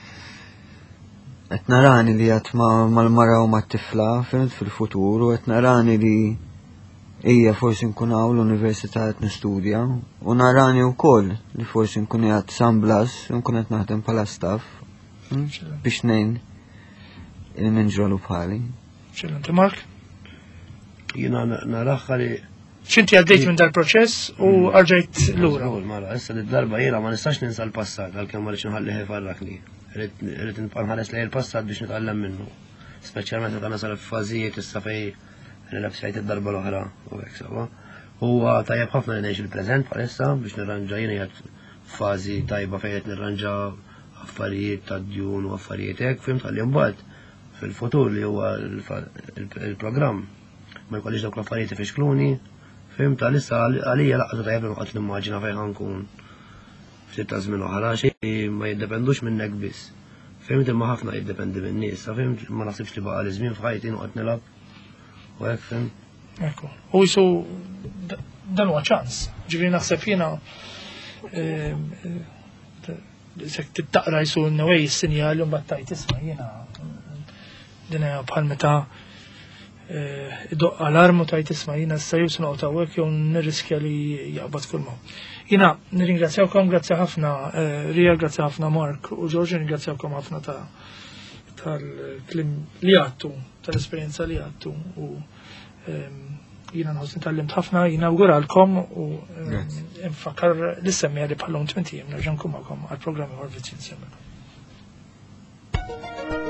qed narani li qatt mal-mara u mat-tifla fimt fil-futur u qed narani li hija forsi nkun hawn l-università qed nistudja u narani wkoll li forsi nkun qiegħed San Blas u nkun qed naħdem bħala staff biex ngħin il-minġrolu bħali. X'inti Mark? Jiena naraħħa li x'inti għaddejt minn dal-proċess u arġajt lura. Mara, issa darba jiena ma nistax ninsa l-passat għalkemm ma rridx inħalli ħifarrakni. Rrid nħares lejn il-passat biex nitgħallem minnu. Speċjalment meta nasal f'fażijiet issa fejn nilabsajt id-darba l-oħra u hekk sewa. Huwa tajjeb ħafna li ngħix il-preżent bħalissa biex nirranġa jiena qiegħed f'fażi tajba fejn qed nirranġa affarijiet ta' djun u affarijiet hekk, fimt ħalli mbagħad fil-futur li huwa il-programm ma jkollix dawk l-affarijiet ifixkluni, fimt għalissa għalija laqgħa tajjeb li noqgħod nimmaġina fejn ħankun ftit ta' żmien oħra xejn ma jiddependux minnek biss. Fimt imma ħafna jiddependi minn nies, fimt ma naħsibx li baqa' li żmien f'ħajti noqgħod nilab u hekk fimt. Ekku. U jisu dan huwa ċans. Ġifieri naħseb jiena sek tittaqra jisu n-nawej s-sinjal u mbagħad tajt isma' jiena din hija bħal meta idoq alarmu tajt isma' jiena issa jew se noqgħod hawnhekk jew nirriskja li jaqbad kulma. Jiena nirringrazzjawkom, grazzi ħafna Ria, grazzi ħafna Mark u George, nirringrazzjawkom ħafna ta' tal-klim li għattu, tal-esperjenza li għattu u jiena nħoss nitallimt ħafna, jiena awguralkom u nfakkar l-issemmi għalli bħallum tmentijiem nerġa' nkun magħkom għall-programmi għal-viċin semmelkom.